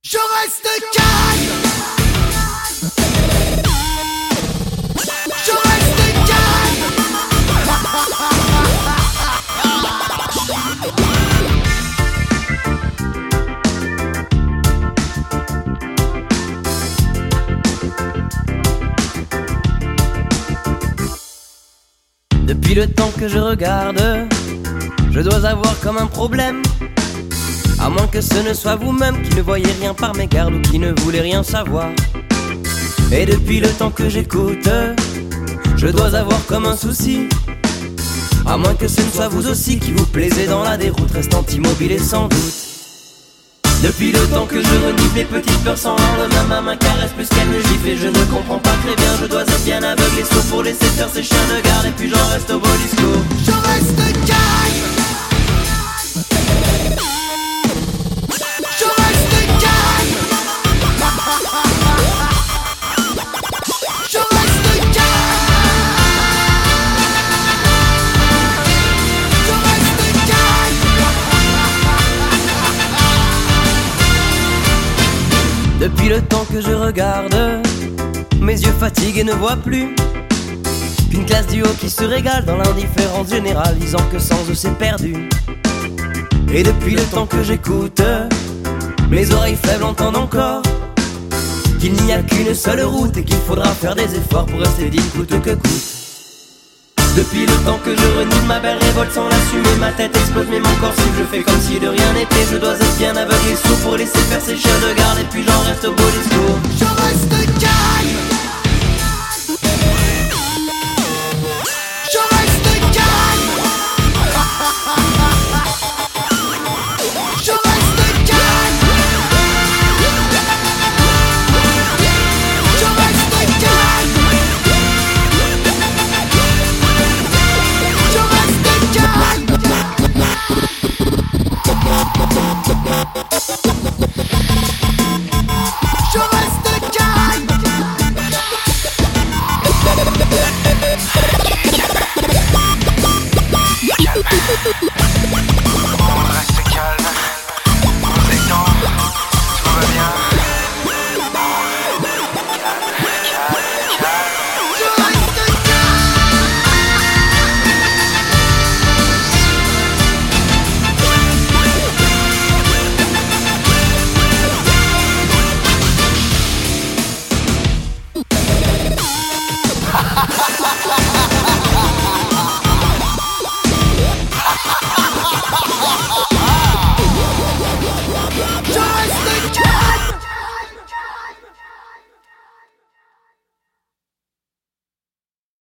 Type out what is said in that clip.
Je reste calme. Je reste calme. Depuis le temps que je regarde, je dois avoir comme un problème. À moins que ce ne soit vous-même qui ne voyez rien par mes gardes ou qui ne voulez rien savoir. Et depuis le temps que j'écoute, je dois avoir comme un souci. À moins que ce ne soit vous aussi qui vous plaisez dans la déroute, restant immobile et sans doute. Depuis le temps que je renifle les petites peurs sans lendemain, ma main caresse plus qu'elle ne gifle. Et je ne comprends pas très bien, je dois être bien aveugle et sourd pour laisser faire ces chiens de garde. Et puis j'en reste au beau discours. Je reste calme. Je reste calme. Je reste calme. Je reste calme. Depuis le temps que je regarde, mes yeux fatigués ne voient plus qu'une classe du haut qui se régale dans l'indifférence générale, disant que sans eux c'est perdu. Et depuis le temps que j'écoute, mes oreilles faibles entendent encore qu'il n'y a qu'une seule route et qu'il faudra faire des efforts pour rester digne coûte que coûte. Depuis le temps que je renie ma belle révolte sans l'assumer, ma tête explose mais mon corps souffle, je fais comme si de rien n'était. Je dois être bien aveugle et sourd pour laisser faire ces chiens de garde et puis j'en reste au beau discours.